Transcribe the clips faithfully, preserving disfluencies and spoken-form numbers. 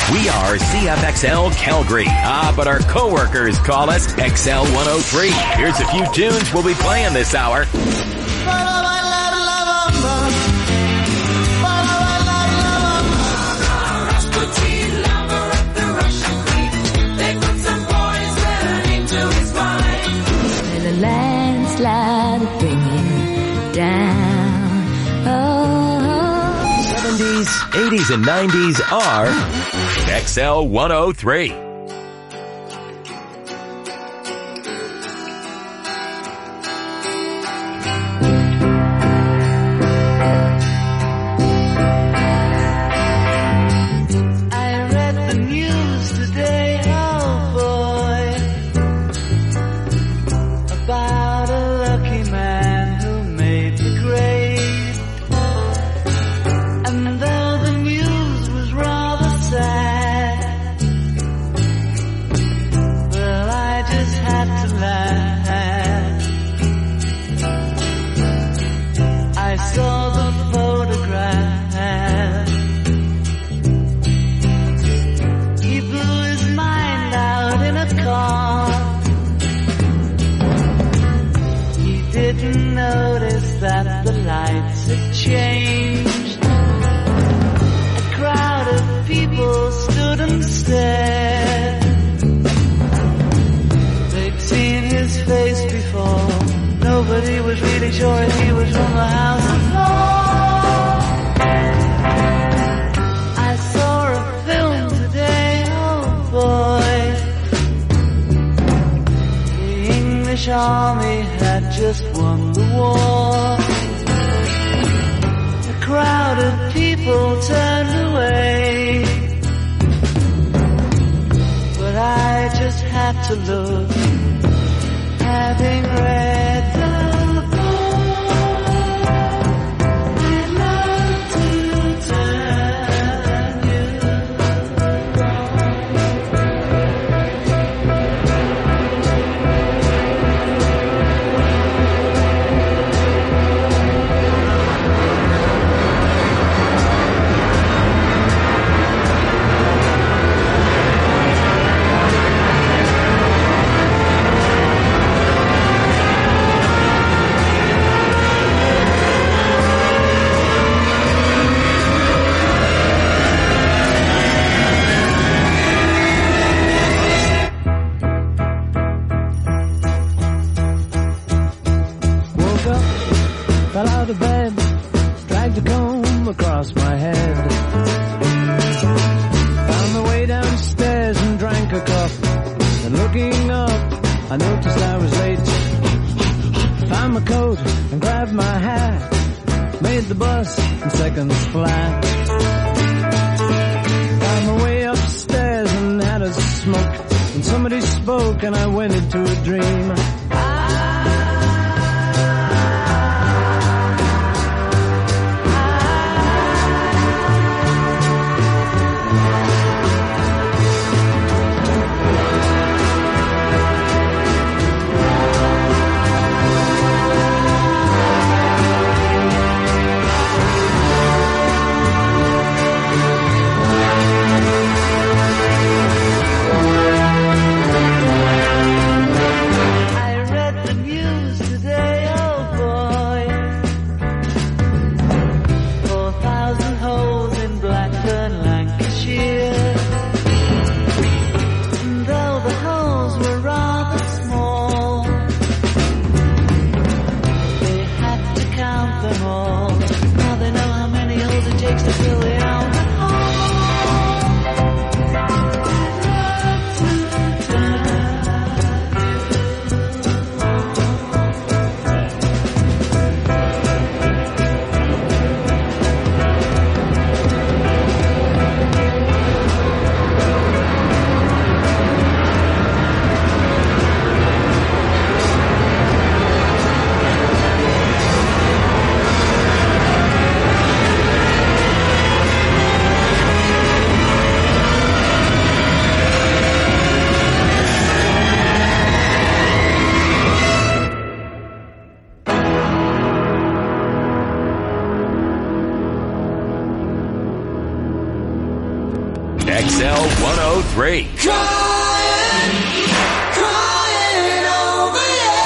We are C F X L Calgary. Ah, but our coworkers call us X L one oh three. Here's a few tunes we'll be playing this hour. Landslide bringing down. Oh. seventies, eighties, and nineties are X L one oh three. Army had just won the war. A crowd of people turned away, but I just had to look, having read the across my head. Found my way downstairs and drank a cup. And looking up, I noticed I was late. Found my coat and grabbed my hat. Made the bus in seconds flat. Found my way upstairs and had a smoke. And somebody spoke and I went into a dream. I X L one oh three. Crying, crying over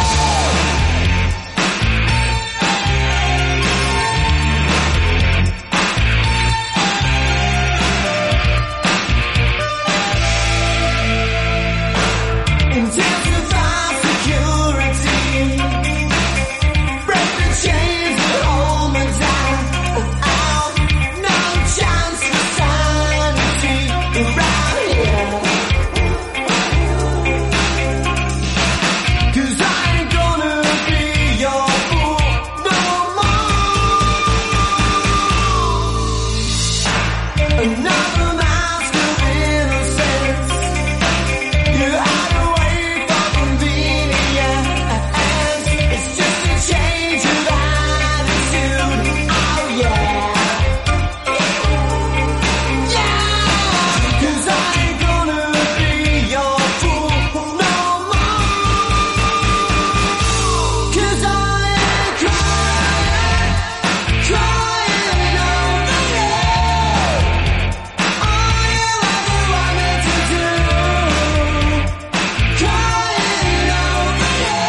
you. Intensify security. Break the chains that hold me down. Without no chance for sanity around here. 'Cause I ain't gonna be your fool no more. Another mask of innocence. You hide away from convenience. It's just a change of attitude. Oh yeah. Yeah. 'Cause I ain't gonna be your fool no more. 'Cause I ain't crying, crying over you. All you ever wanted to do. Crying over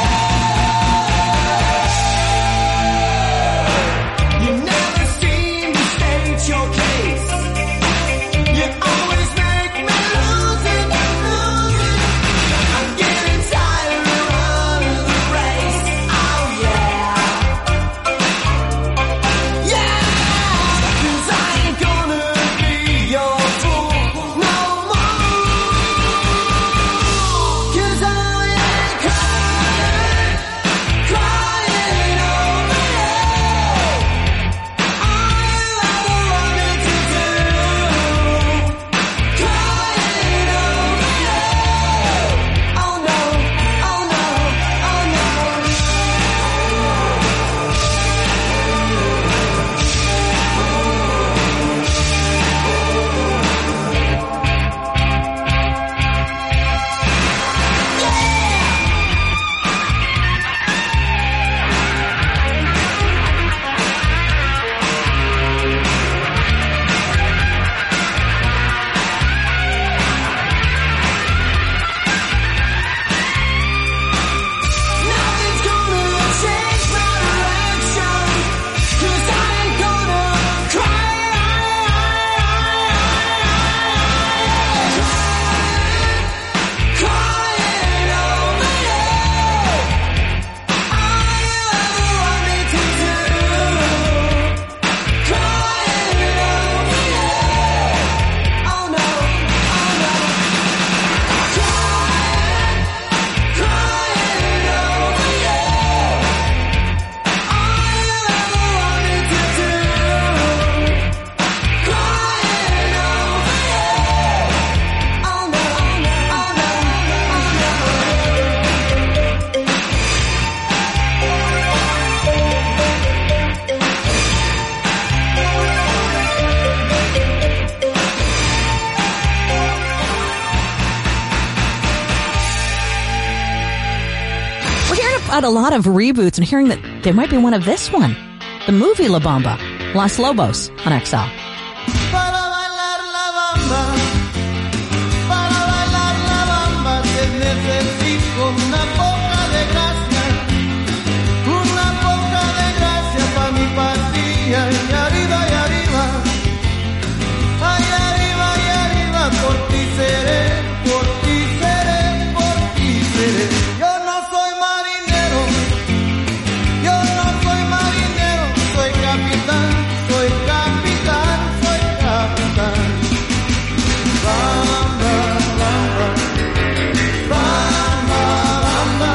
you. You never seem to state your case. You always make me lose it, lose it. I'm getting tired of running the race. Oh yeah. Yeah. 'Cause I ain't gonna be your fool no more. 'Cause I ain't crying, crying over you. All you ever wanted to do. Crying over you. Oh no, oh no, oh no. Nothing's gonna change my direction. 'Cause I ain't gonna cry. Crying over you. All you ever wanted to do. Crying over you. Oh no, oh no. Crying, crying over you. All you ever wanted to do. Crying over you. Oh no, oh no, We're hearing about a lot of reboots and hearing that there might be one of this one. The movie La Bamba, Los Lobos on X L. Para bailar la bamba, para bailar la bamba te necesito una poca de gracia, una poca de gracia pa' mi patria. Y arriba y arriba, ay arriba y arriba, por ti seré, por ti seré, por ti seré. Yo no soy marinero, yo no soy marinero, soy capitán, soy capitán, soy capitán. Bamba, bamba, bamba, bamba,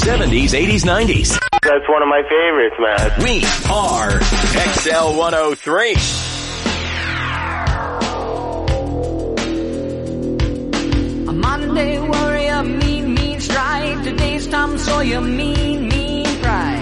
seventies, eighties, nineties. That's one of my favorites, man. We are X L one oh three. A Monday warrior, mean, mean strike. Today's Tom Sawyer, mean, mean pride.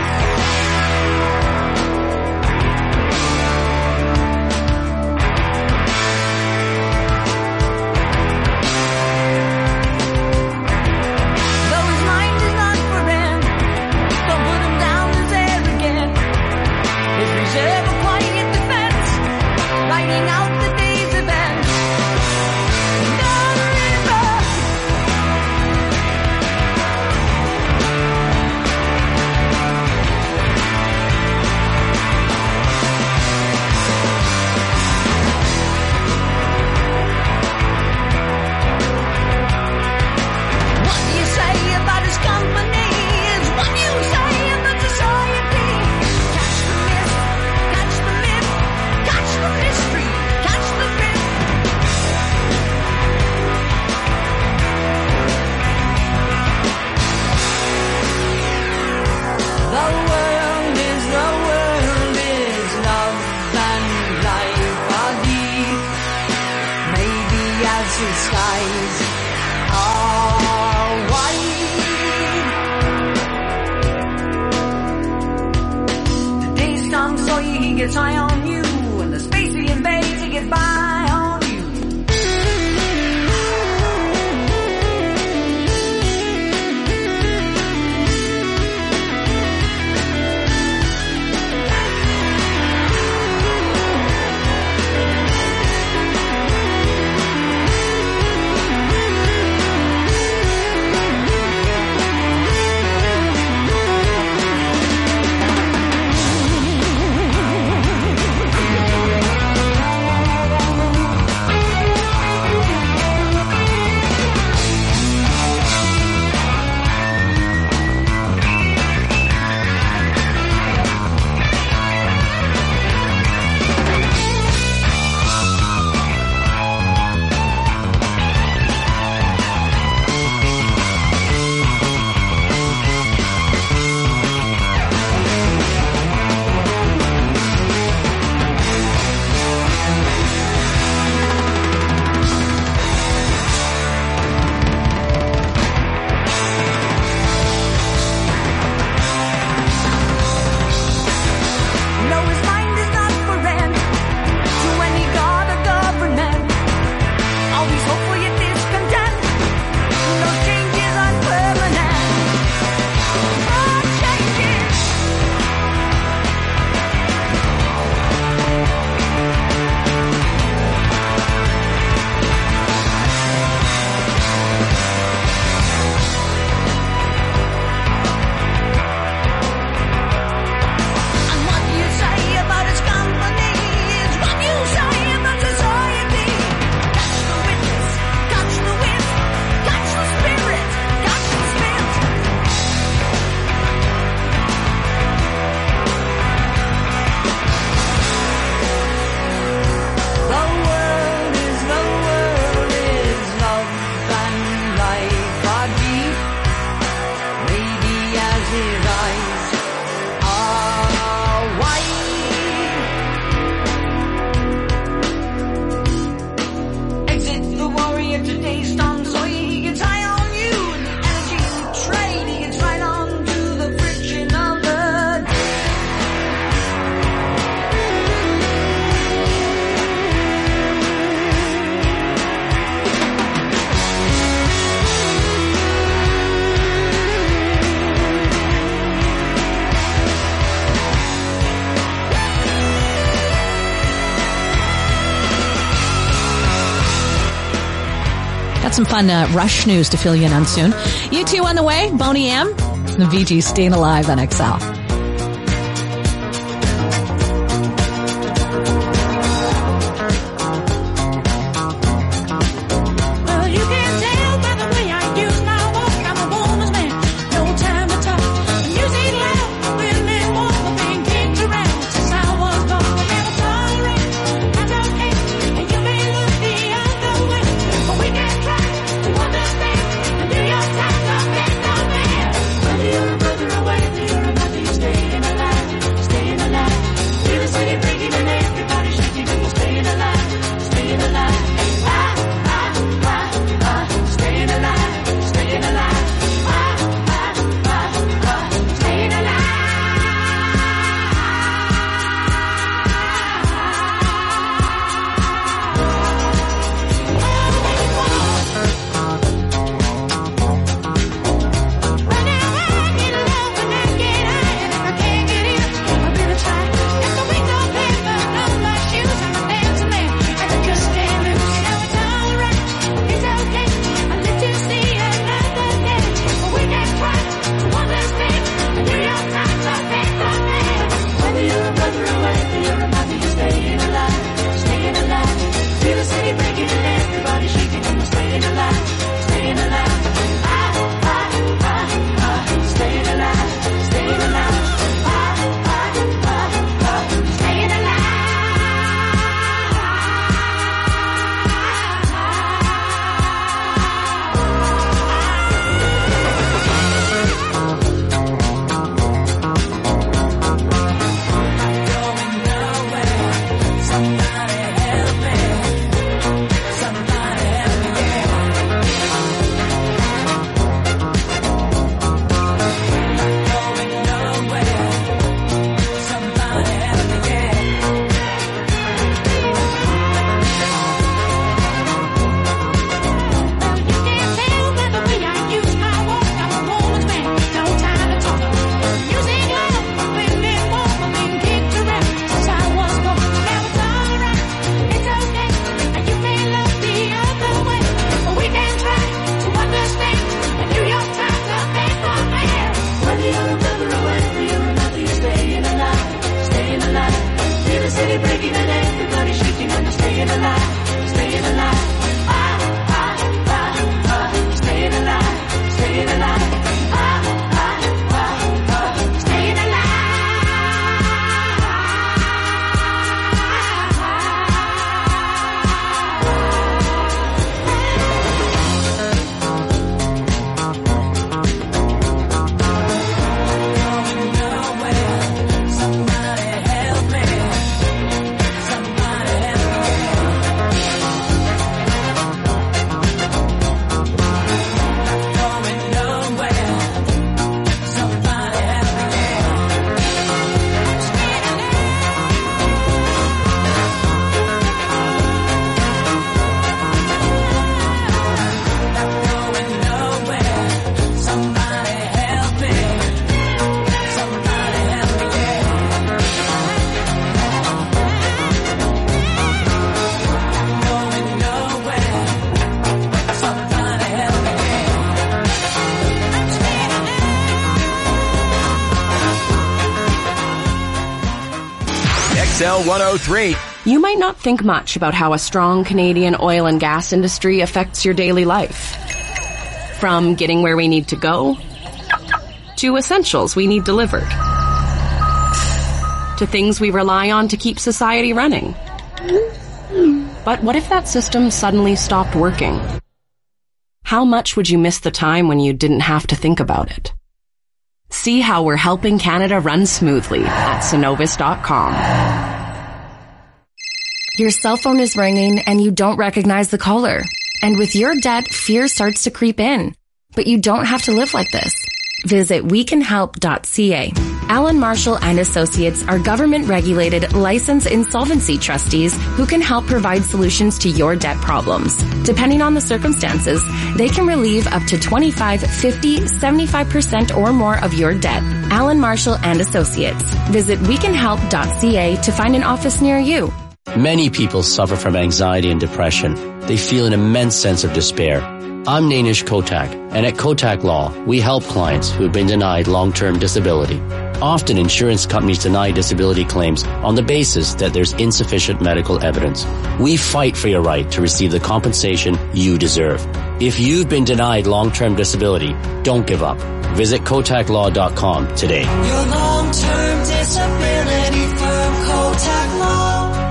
Gets high on you, and the space he invades, he gets by on you. Some fun uh, Rush news to fill you in on soon. You two on the way, Boney M, the V G staying alive on X L. When Everybody breaking and everybody shaking and staying alive, staying alive. Ah, ah, ah, ah, staying alive, staying alive. Ah, ah, ah, ah, staying alive. X L one oh three. You might not think much about how a strong Canadian oil and gas industry affects your daily life. From getting where we need to go, to essentials we need delivered, to things we rely on to keep society running. But what if that system suddenly stopped working? How much would you miss the time when you didn't have to think about it? See how we're helping Canada run smoothly at Cenovus dot com. Your cell phone is ringing and you don't recognize the caller. And with your debt, fear starts to creep in. But you don't have to live like this. Visit we can help dot c a. Allen Marshall and Associates are government-regulated, licensed insolvency trustees who can help provide solutions to your debt problems. Depending on the circumstances, they can relieve up to twenty-five, fifty, seventy-five percent or more of your debt. Allen Marshall and Associates. Visit we can help dot c a to find an office near you. Many people suffer from anxiety and depression. They feel an immense sense of despair. I'm Nainish Kotak, and at Kotak Law, we help clients who have been denied long-term disability. Often insurance companies deny disability claims on the basis that there's insufficient medical evidence. We fight for your right to receive the compensation you deserve. If you've been denied long-term disability, don't give up. Visit Kotak Law dot com today. Your long-term disability firm, Kotak Law.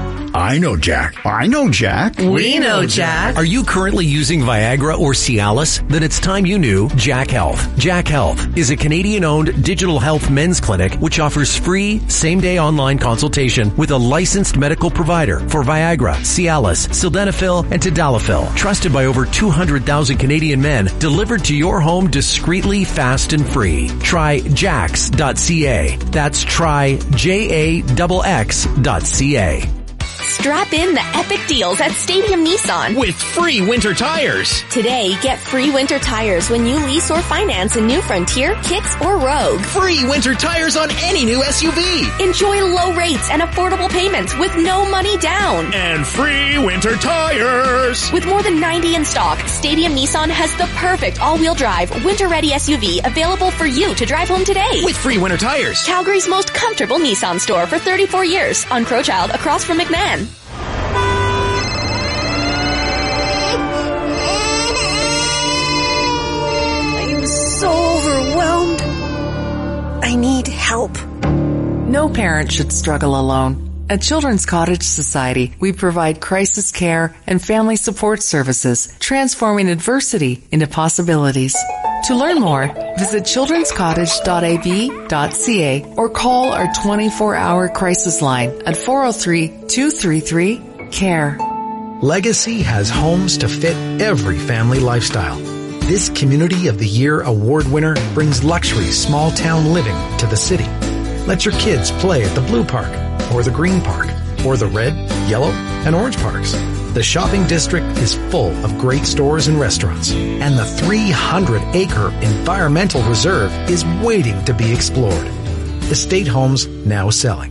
I know Jack. I know Jack. We know Jack. Are you currently using Viagra or Cialis? Then it's time you knew Jack Health. Jack Health is a Canadian-owned digital health men's clinic which offers free same-day online consultation with a licensed medical provider for Viagra, Cialis, Sildenafil, and Tadalafil. Trusted by over two hundred thousand Canadian men, delivered to your home discreetly, fast, and free. Try jax dot c a. That's try J A X X dot C A. Strap in the epic deals at Stadium Nissan. With free winter tires. Today, get free winter tires when you lease or finance a new Frontier, Kicks, or Rogue. Free winter tires on any new S U V. Enjoy low rates and affordable payments with no money down. And free winter tires. With more than ninety in stock, Stadium Nissan has the perfect all-wheel drive, winter-ready S U V available for you to drive home today. With free winter tires. Calgary's most comfortable Nissan store for thirty-four years on Crowchild across from McMahon. So overwhelmed. I need help. No parent should struggle alone. At Children's Cottage Society, we provide crisis care and family support services, transforming adversity into possibilities. To learn more, visit children's cottage dot a b dot c a or call our twenty-four hour crisis line at four oh three, two three three, C A R E. Legacy has homes to fit every family lifestyle. This Community of the Year award winner brings luxury small town living to the city. Let your kids play at the Blue Park, or the Green Park, or the Red, Yellow, and Orange Parks. The shopping district is full of great stores and restaurants, and the three hundred acre environmental reserve is waiting to be explored. Estate homes now selling.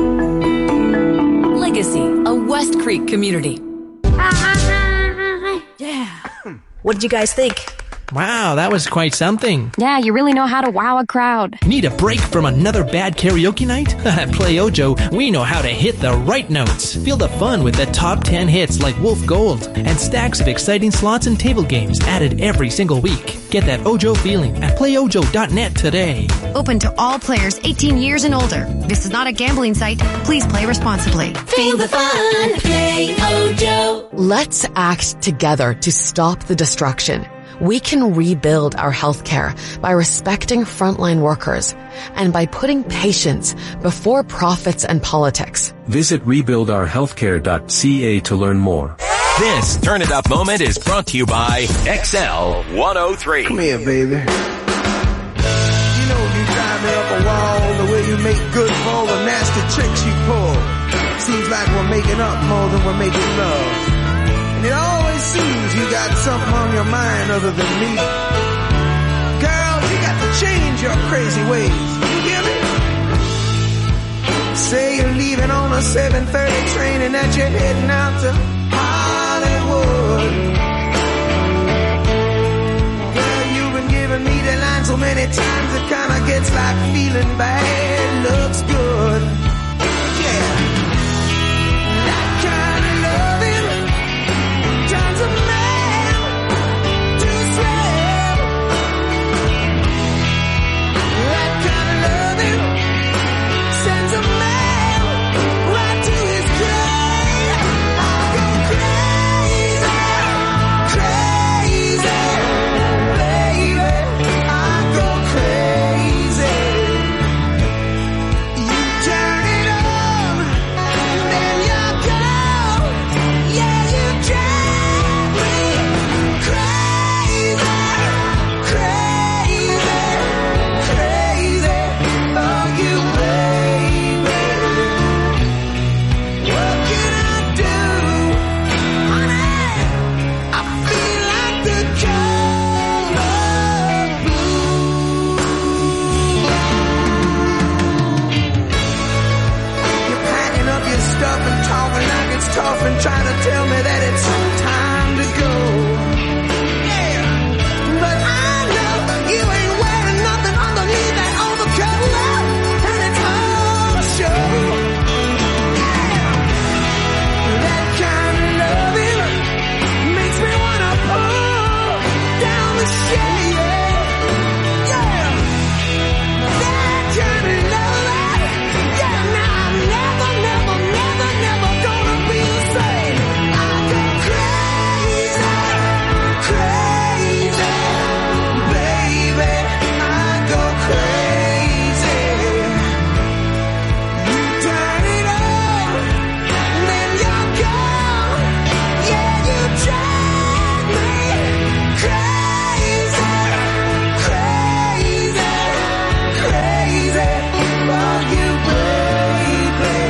Legacy, a West Creek community. Yeah. What did you guys think? Wow, that was quite something. Yeah, you really know how to wow a crowd. Need a break from another bad karaoke night? At Play Ojo, we know how to hit the right notes. Feel the fun with the top ten hits like Wolf Gold and stacks of exciting slots and table games added every single week. Get that Ojo feeling at play ojo dot net today. Open to all players eighteen years and older. This is not a gambling site. Please play responsibly. Feel the fun. Play Ojo. Let's act together to stop the destruction. We can rebuild our healthcare by respecting frontline workers and by putting patients before profits and politics. Visit rebuild our healthcare dot c a to learn more. This Turn It Up moment is brought to you by X L one oh three. Come here, baby. You know you drive me up a wall, the way you make good for all the nasty tricks you pull. Seems like we're making up more than we're making love. And it always seems you got something on your mind other than me. Girl, you got to change your crazy ways. You hear me? Say you're leaving on a seven thirty train and that you're heading out to Hollywood. Girl, you've been giving me the line so many times it kinda gets like feeling bad looks good. Yeah. That kind of loving turns a man to slave. That kind of loving sends a man right to his grave. I go crazy, crazy, baby. I go crazy. You turn it on, then you go. Yeah, you drive me crazy, crazy, crazy. Oh, you baby. What can I do, honey? I feel like the color blue. You're packing up your stuff and talking like it's tough and trying to tell me that it's time to go. Yeah, but I know you ain't wearing nothing underneath that overcoat, and it's all a show. Yeah, that kind of loving makes me wanna pull down the shade. Yeah, that kind of loving. Yeah, now I'm never, never, never, never gonna be the same. I go crazy, crazy, baby. I go crazy. You turn it on, then you're gone. Yeah, you drive me crazy, crazy, crazy. Oh, you baby.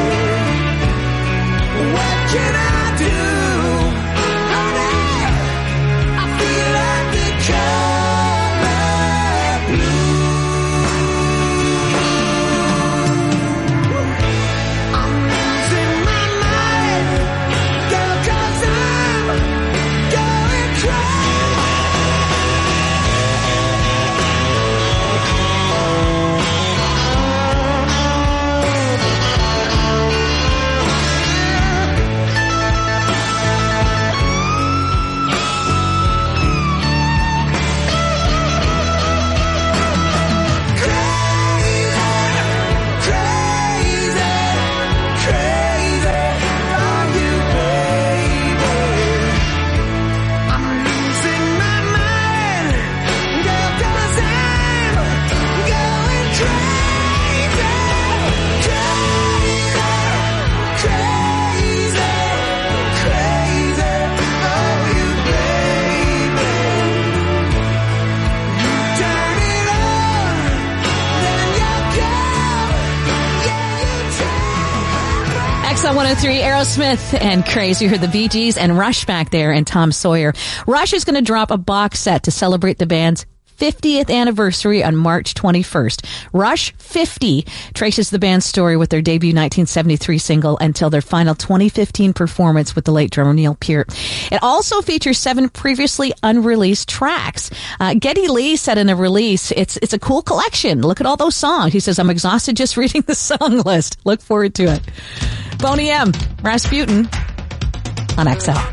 What can I do, honey? I feel like the color blue. I'm losing my mind, girl, 'cause I'm going X L one oh three, Aerosmith and Craze. You heard the Bee Gees and Rush back there and Tom Sawyer. Rush is going to drop a box set to celebrate the band's fiftieth anniversary on March twenty-first. Rush fifty traces the band's story with their debut nineteen seventy-three single until their final twenty fifteen performance with the late drummer Neil Peart. It also features seven previously unreleased tracks. Uh, Geddy Lee said in a release, it's it's a cool collection. Look at all those songs. He says, I'm exhausted just reading the song list. Look forward to it. Boney M, Rasputin on X L.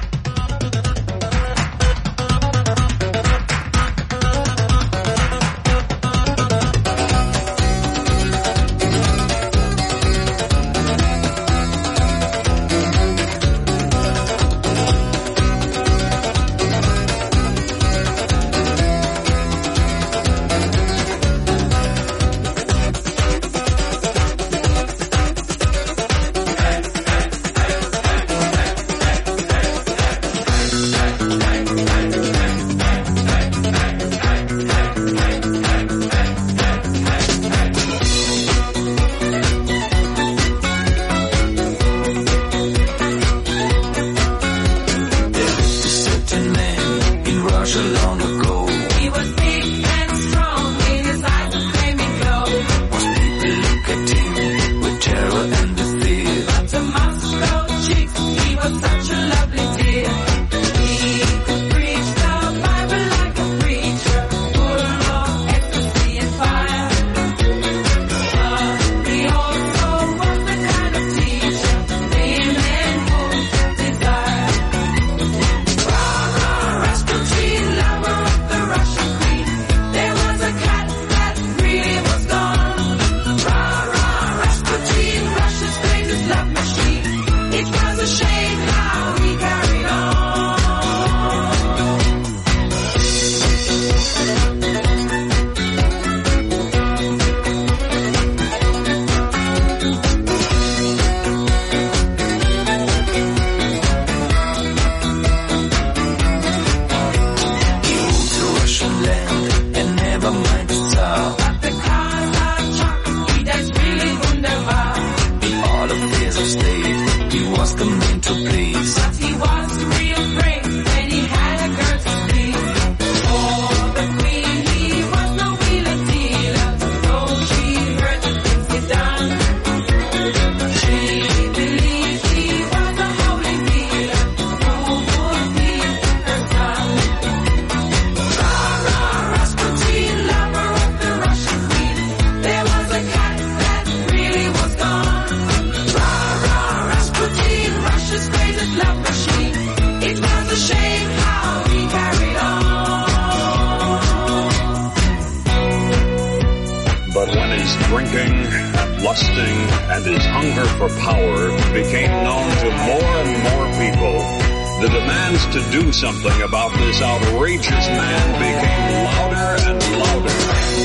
Something about this outrageous man became louder and louder.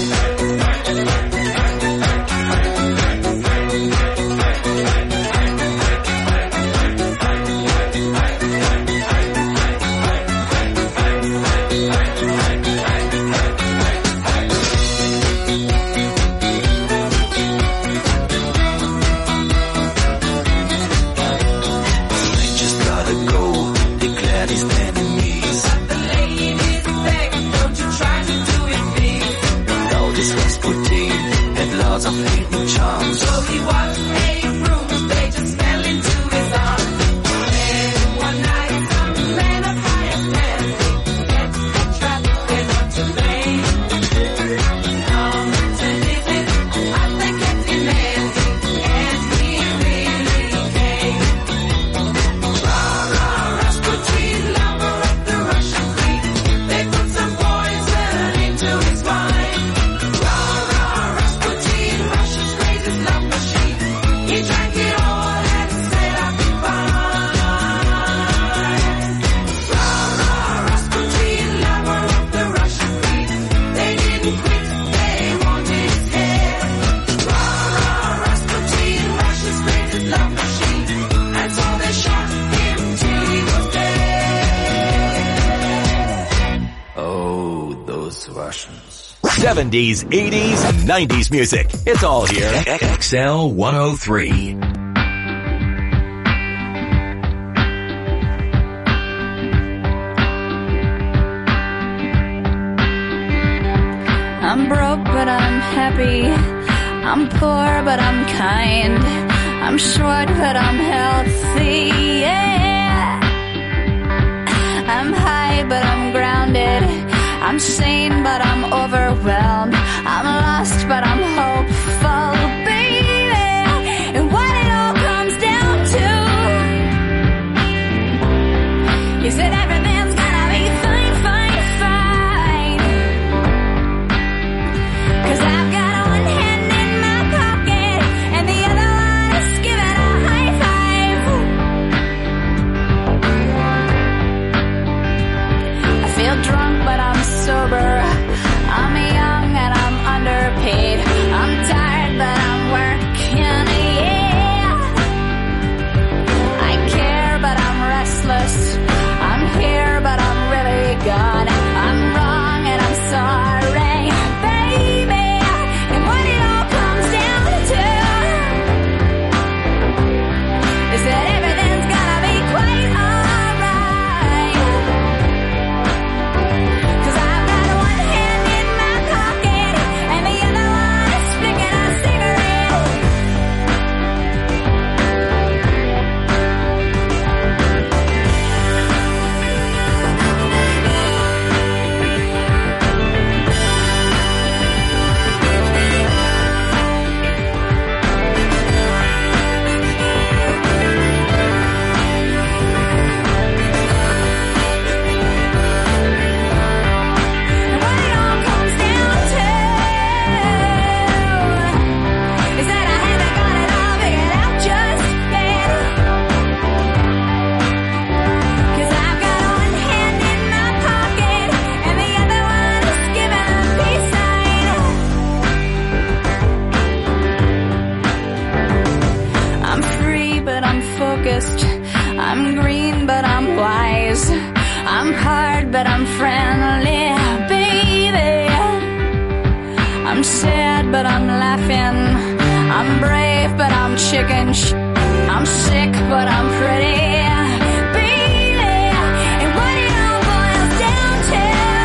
seventies, eighties, and nineties music. It's all here. X L one oh three. I'm broke, but I'm happy. I'm poor, but I'm kind. I'm short, but I'm healthy. Yeah. I'm high, but I'm grounded. I'm sane, but I'm overwhelmed. I'm lost, but I'm hopeful, baby. And what it all comes down to is that everything's gonna be fine, fine, fine. 'Cause I've got one hand in my pocket and the other one is giving a high five. I feel drunk, but I'm sober. I'm young and I'm underpaid. I'm tired, but I'm working, yeah. I care, but I'm restless. I'm here, but I'm really gone. I'm wrong and I'm sorry, baby. And what it all comes down to is that everything's gonna be quite alright. 'Cause I've got one hand in my pocket and the other one is flicking a cigarette. And what it all comes down to is that I haven't got it all figured out just yet. 'Cause I've got one hand in my pocket and the other one is giving a peace sign. I'm free, but I'm focused. I'm green, but I'm wise. I'm hard, but I'm friendly, baby. I'm sad, but I'm laughing. I'm brave, but I'm chicken sh- I'm sick, but I'm pretty, baby. And what it all boils down to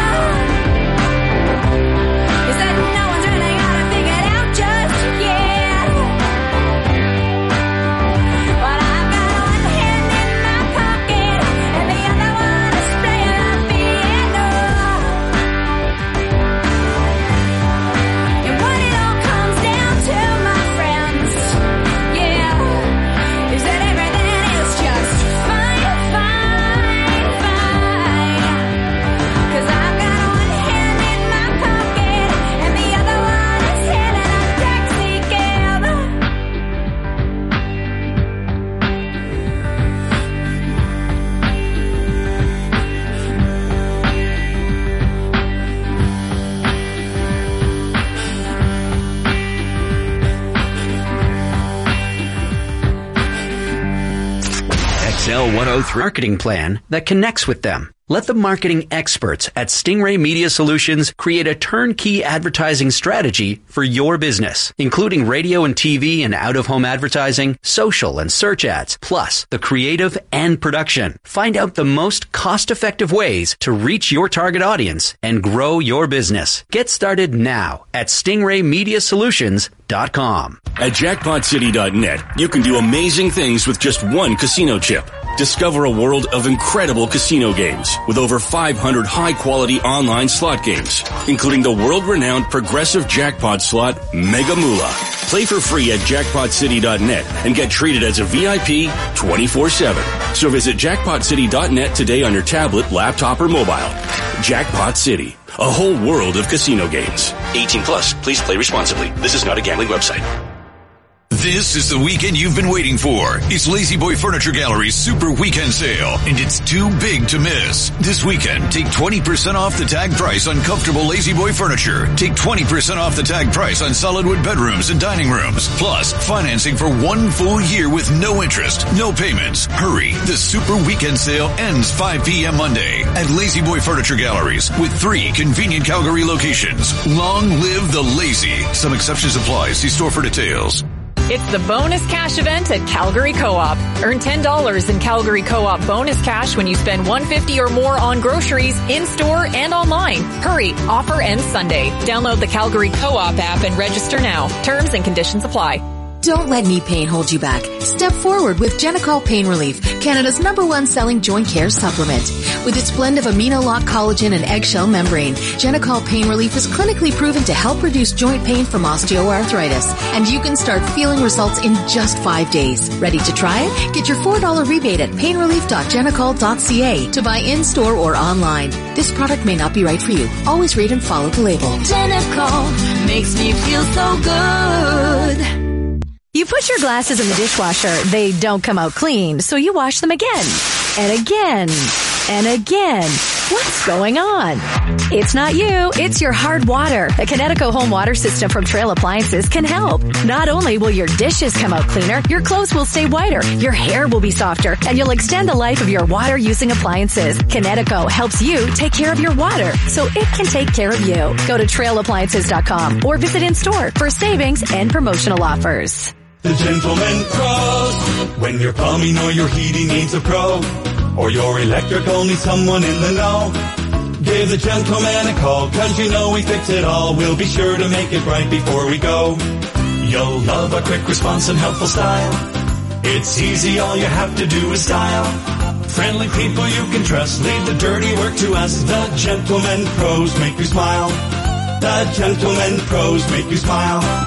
is that no one's really got it figured out just yet. But I've got one hand in my pocket and the other one is playing a piano. And what it all comes down to, my friends, yeah, is that everything is just fine, fine, fine. 'Cause I've got one hand in my pocket and the other one is hailing a taxi cab. X L one oh three marketing plan that connects with them. Let the marketing experts at Stingray Media Solutions create a turnkey advertising strategy for your business, including radio and T V and out-of-home advertising, social and search ads, plus the creative and production. Find out the most cost-effective ways to reach your target audience and grow your business. Get started now at stingray media solutions dot com. At jackpot city dot net, you can do amazing things with just one casino chip. Discover a world of incredible casino games with over five hundred high-quality online slot games, including the world-renowned progressive jackpot slot Mega Moolah. Play for free at jackpot city dot net and get treated as a V I P twenty-four seven. So visit jackpot city dot net today on your tablet, laptop, or mobile. Jackpot City, a whole world of casino games. eighteen plus, please play responsibly. This is not a gambling website. This is the weekend you've been waiting for. It's Lazy Boy Furniture Gallery's Super Weekend Sale, and it's too big to miss. This weekend, take twenty percent off the tag price on comfortable Lazy Boy furniture. Take twenty percent off the tag price on solid wood bedrooms and dining rooms. Plus, financing for one full year with no interest, no payments. Hurry, the Super Weekend Sale ends five p.m. Monday at Lazy Boy Furniture Galleries with three convenient Calgary locations. Long live the lazy. Some exceptions apply. See store for details. It's the bonus cash event at Calgary Co-op. Earn ten dollars in Calgary Co-op bonus cash when you spend one hundred fifty dollars or more on groceries in-store and online. Hurry, offer ends Sunday. Download the Calgary Co-op app and register now. Terms and conditions apply. Don't let knee pain hold you back. Step forward with Genicol Pain Relief, Canada's number one selling joint care supplement. With its blend of amino-lock collagen and eggshell membrane, Genicol Pain Relief is clinically proven to help reduce joint pain from osteoarthritis. And you can start feeling results in just five days. Ready to try it? Get your four dollars rebate at pain relief dot genicol dot c a to buy in-store or online. This product may not be right for you. Always read and follow the label. Genicol makes me feel so good. You put your glasses in the dishwasher, they don't come out clean, so you wash them again, and again, and again. What's going on? It's not you, it's your hard water. The Kinetico home water system from Trail Appliances can help. Not only will your dishes come out cleaner, your clothes will stay whiter, your hair will be softer, and you'll extend the life of your water-using appliances. Kinetico helps you take care of your water, so it can take care of you. Go to trail appliances dot com or visit in-store for savings and promotional offers. The Gentleman Pros. When your plumbing or your heating needs a pro, or your electrical needs someone in the know, give the Gentleman a call, cause you know we fix it all. We'll be sure to make it right before we go. You'll love our quick response and helpful style. It's easy, all you have to do is dial. Friendly people you can trust, leave the dirty work to us. The Gentleman Pros make you smile. The Gentleman Pros make you smile.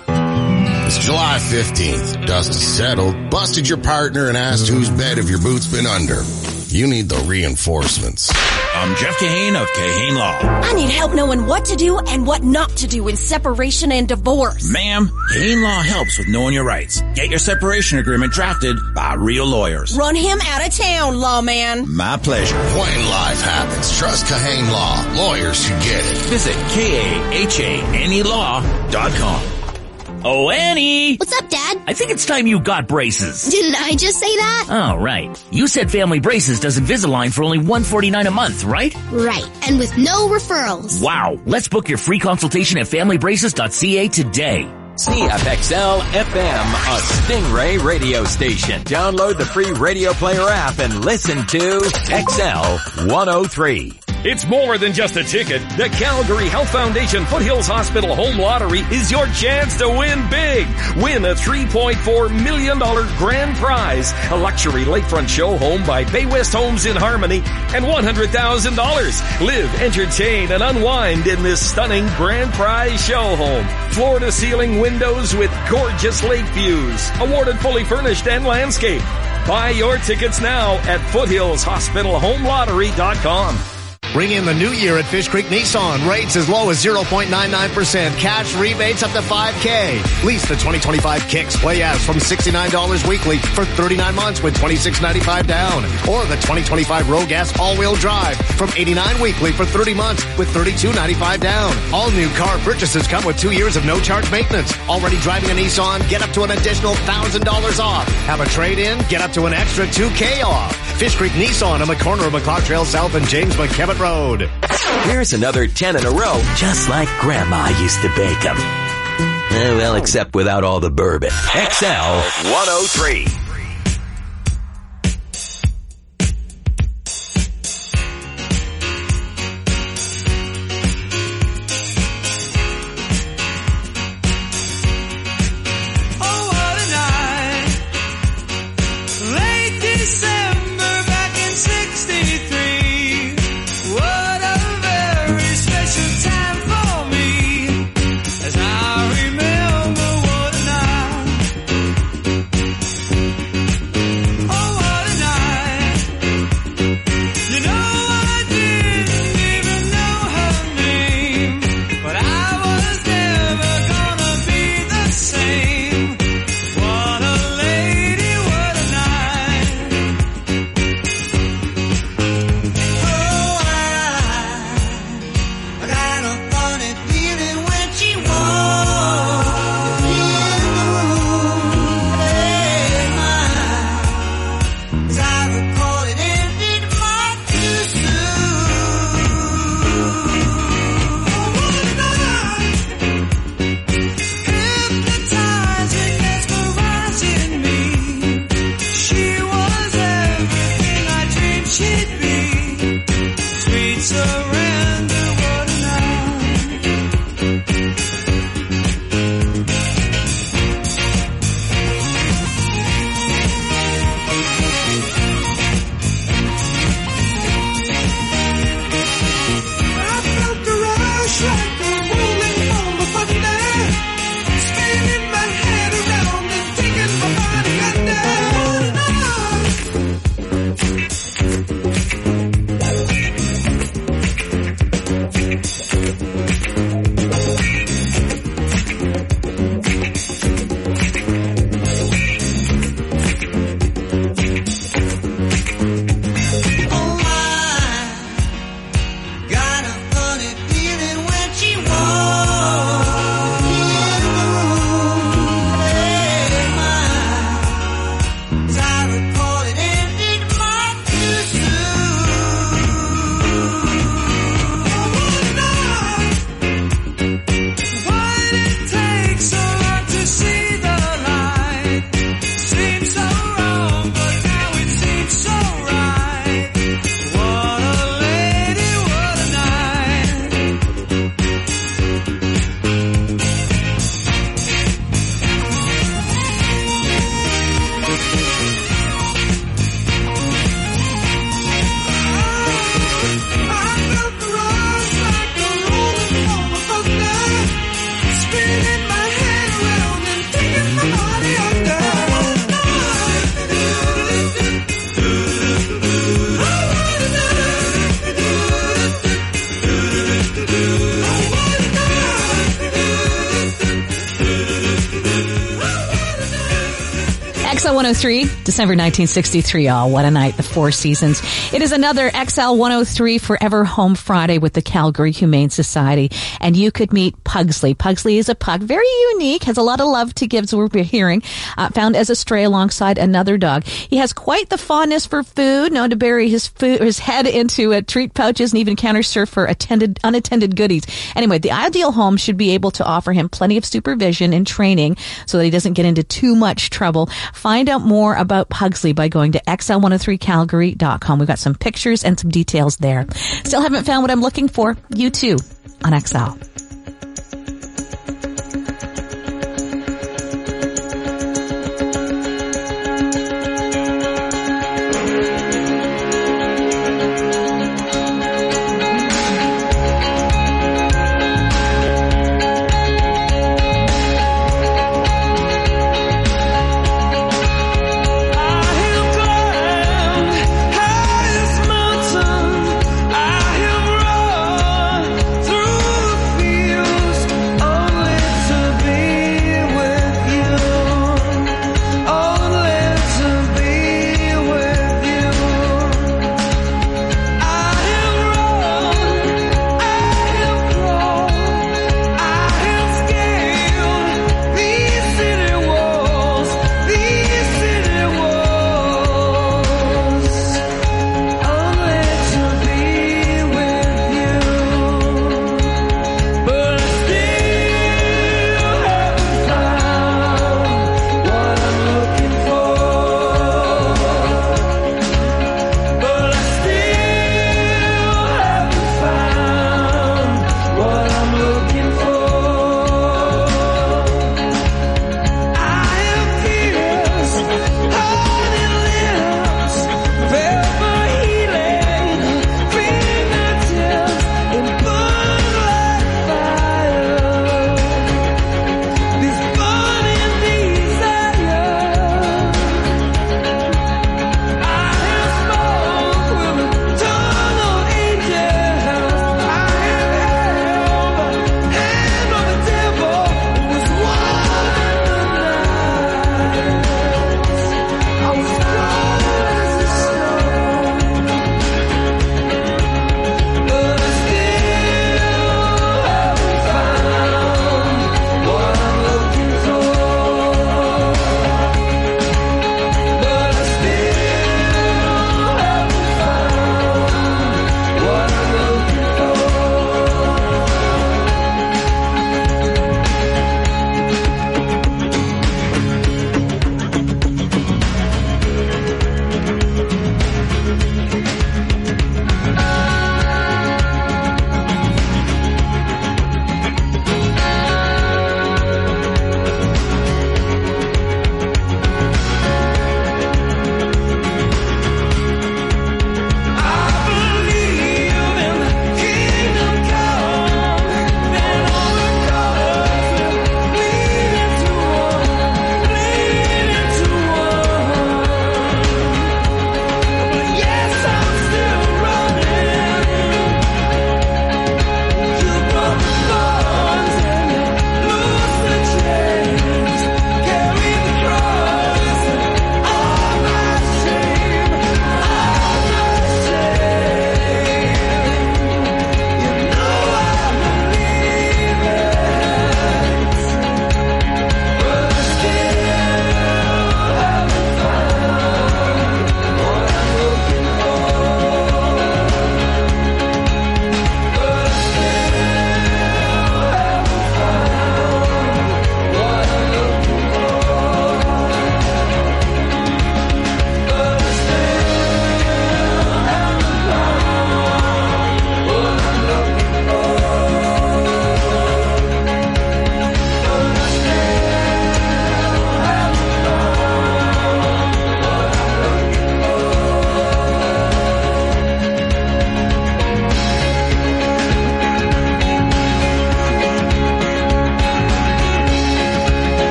It's July fifteenth. Dust is settled, busted your partner, and asked whose bed have your boots been under. You need the reinforcements. I'm Jeff Kahane of Kahane Law. I need help knowing what to do and what not to do in separation and divorce. Ma'am, Kahane Law helps with knowing your rights. Get your separation agreement drafted by real lawyers. Run him out of town, lawman. My pleasure. When life happens, trust Kahane Law. Lawyers who get it. Visit K A H A N E law dot com. Oh, Annie! What's up, Dad? I think it's time you got braces. Didn't I just say that? Oh, right. You said Family Braces does Invisalign for only one hundred forty-nine dollars a month, right? Right, and with no referrals. Wow. Let's book your free consultation at family braces dot c a today. C F X L F M, a Stingray radio station. Download the free Radio Player app and listen to X L one oh three. It's more than just a ticket. The Calgary Health Foundation Foothills Hospital Home Lottery is your chance to win big. Win a three point four million dollars grand prize, a luxury lakefront show home by Bay West Homes in Harmony, and one hundred thousand dollars. Live, entertain, and unwind in this stunning grand prize show home. Floor-to-ceiling windows with gorgeous lake views. Awarded fully furnished and landscape. Buy your tickets now at foothills hospital home lottery dot com. Bring in the new year at Fish Creek Nissan. Rates as low as zero point nine nine percent. Cash rebates up to five K. Lease the twenty twenty-five Kicks Play As from sixty-nine dollars weekly for thirty-nine months with twenty-six ninety-five down. Or the twenty twenty-five Rogue Gas All-Wheel Drive from eighty-nine dollars weekly for thirty months with thirty-two ninety-five down. All new car purchases come with two years of no charge maintenance. Already driving a Nissan? Get up to an additional one thousand dollars off. Have a trade-in? Get up to an extra two K off. Fish Creek Nissan on the corner of McLeod Trail South and James McKevitt Road. Here's another ten in a row, just like Grandma used to bake them. Eh, well, except without all the bourbon. X L one oh three. one oh three, December nineteen sixty-three. Oh, what a night. The Four Seasons. It is another X L one oh three Forever Home Friday with the Calgary Humane Society. And you could meet Pugsley. Pugsley is a pug, very unique, has a lot of love to give, as we're hearing, uh, found as a stray alongside another dog. He has quite the fondness for food, known to bury his food, his head into uh, treat pouches and even counter surf for attended, unattended goodies. Anyway, the ideal home should be able to offer him plenty of supervision and training so that he doesn't get into too much trouble. Find out more about Pugsley by going to X L one oh three calgary dot com. We've got some pictures and some details there. Still haven't found what I'm looking for? You too on X L. Mountain, I have run through the field.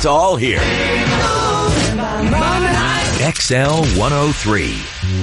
It's all here. X L one oh three.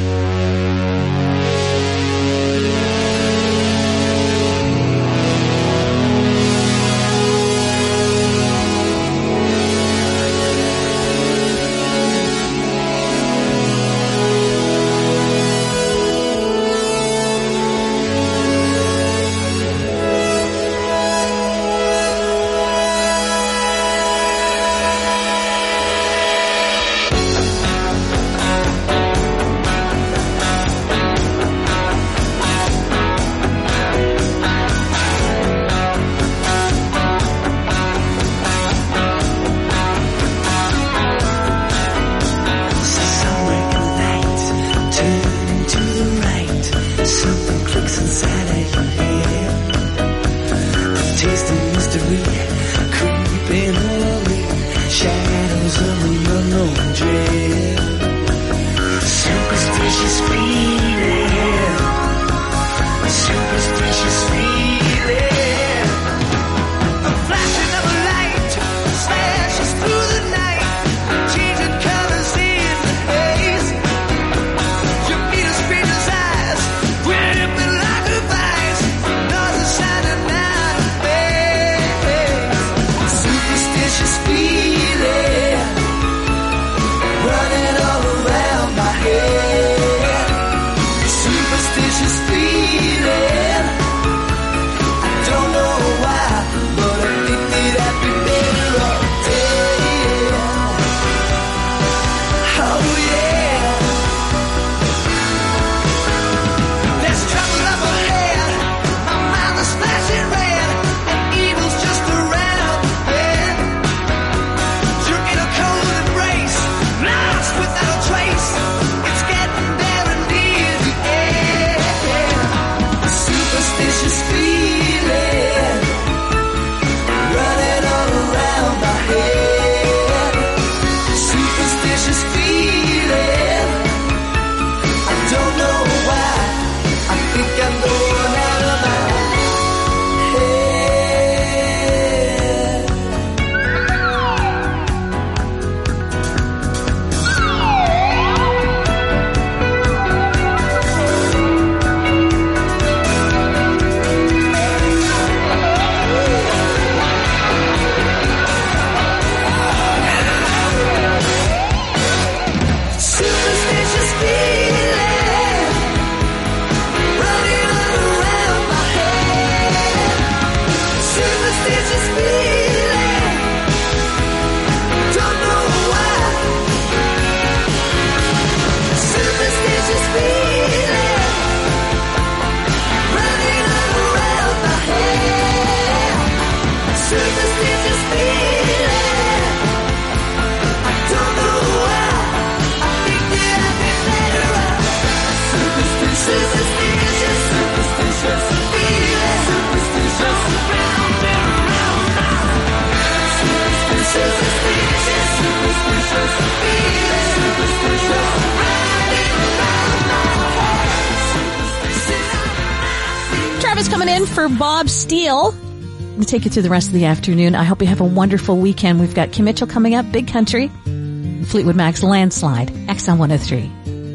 Travis coming in for Bob Steele. We'll take you through the rest of the afternoon. I hope you have a wonderful weekend. We've got Kim Mitchell coming up, Big Country, Fleetwood Mac's Landslide, X L one oh three.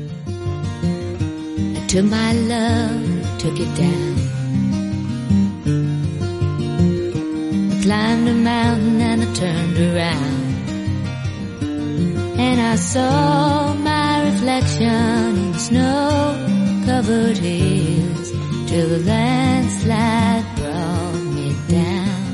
To my love, took it down. I climbed a mountain and I turned around, and I saw my reflection in snow-covered hills till the landslide brought me down.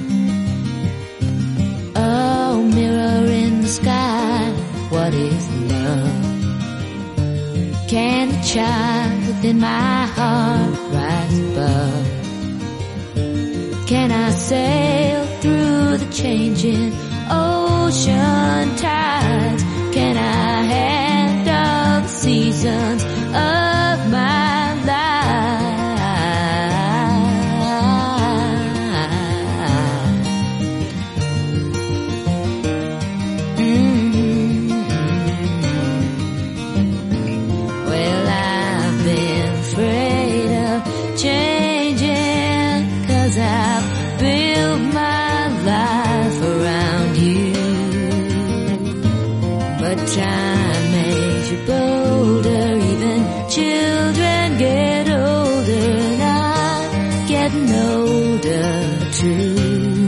Oh, mirror in the sky, what is love? Can the child within my heart rise above? Can I sail through the changing ocean tides? Can I handle the seasons of my life? Mm-hmm. Well, I've been afraid of changing, 'cause I've built my life around you. but time makes you bolder. Even children get older, and I'm getting older too.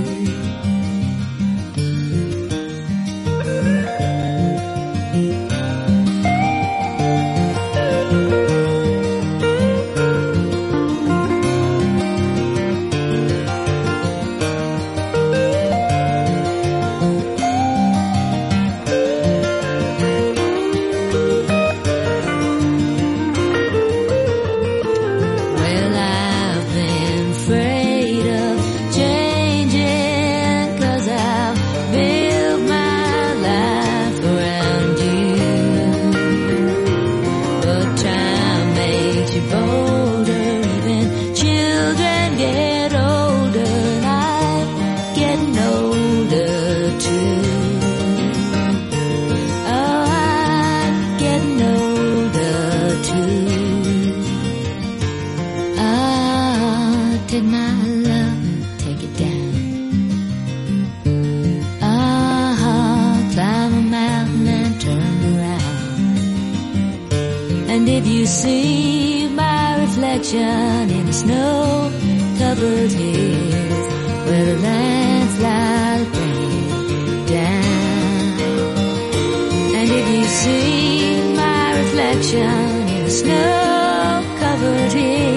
In the snow-covered hills where the landslide brings down. And if you see my reflection in the snow-covered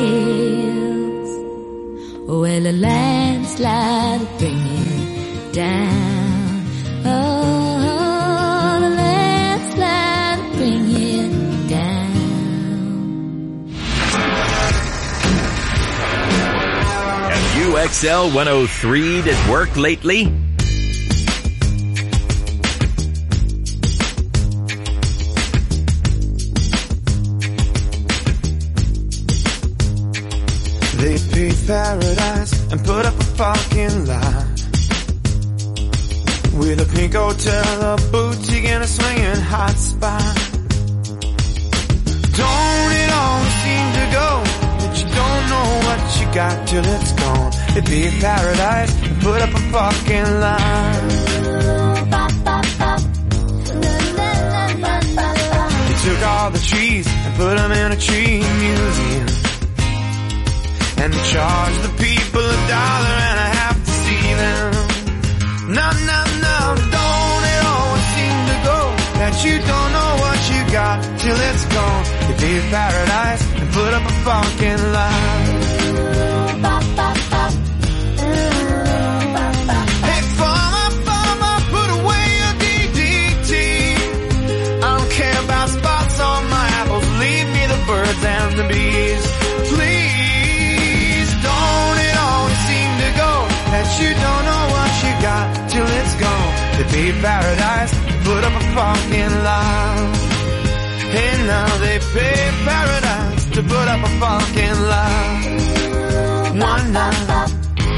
hills where the landslide brings down, oh, the landslide brings down. U X L one oh three at work lately? They paved paradise and put up a parking lot with a pink hotel, a boutique, and a swinging hot spot. Don't it always seem to go that you don't know what you got till it's gone? They paved paradise and put up a parking lot. They took all the trees and put them in a tree museum, and they charged the people a dollar and a half to see them. No, no, no, don't it always seem to go that you don't know what you got till it's gone? They paved paradise and put up a parking lot. Hey, farmer, farmer, put away your D D T. I don't care about spots on my apples, leave me the birds and the bees. Please, don't it always seem to go that you don't know what you got till it's gone? They paved paradise, put up a parking lot. And now they paved paradise to put up a parking lot. One night.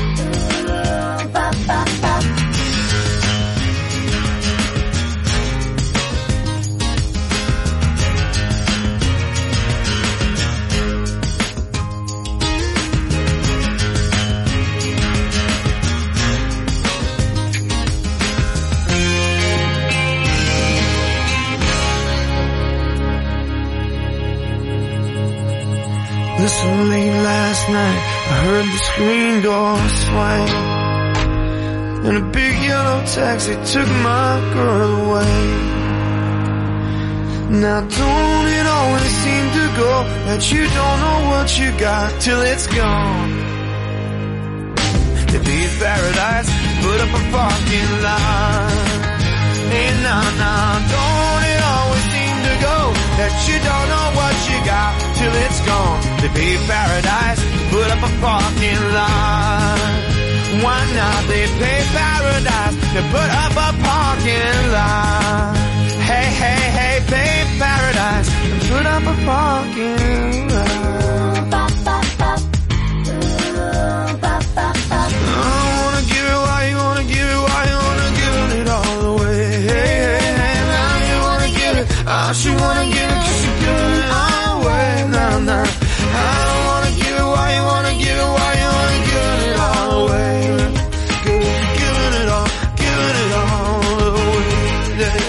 Listen, late last night, I heard the screen door swing, and a big yellow taxi took my girl away. Now don't it always seem to go that you don't know what you got till it's gone? They paved paradise, put up a parking lot. Hey, nah, nah, don't it always seem to go that you don't know what you got till it's gone? They paved paradise, put up a parking lot. Why not? They paved paradise, they put up a parking lot. Hey, hey, hey, paved paradise, and put up a parking lot. I wanna give it, why you wanna give it, why you wanna give it all away? Hey, hey, hey, now you wanna give it, I should wanna give it, cause you're giving it all away. Nah, nah, I don't wanna give it, why you wanna give it, why you wanna give it all away? Giving it all, giving it all away.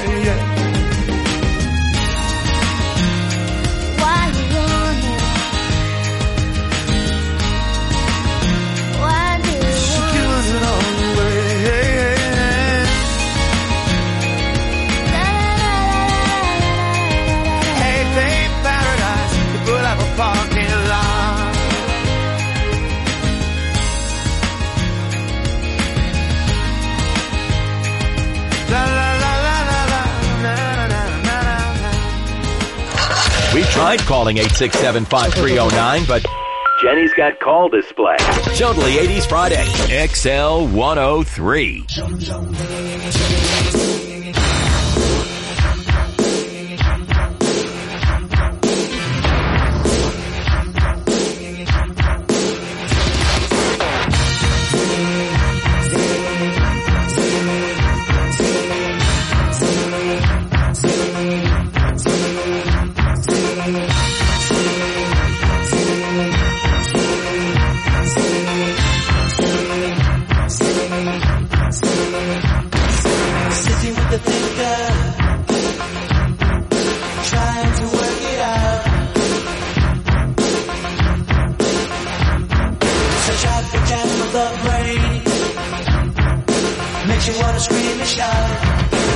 We tried calling eight six seven, five three zero nine, but Jenny's got call display. Totally eighties Friday. X L one oh three. Makes you wanna scream and shout.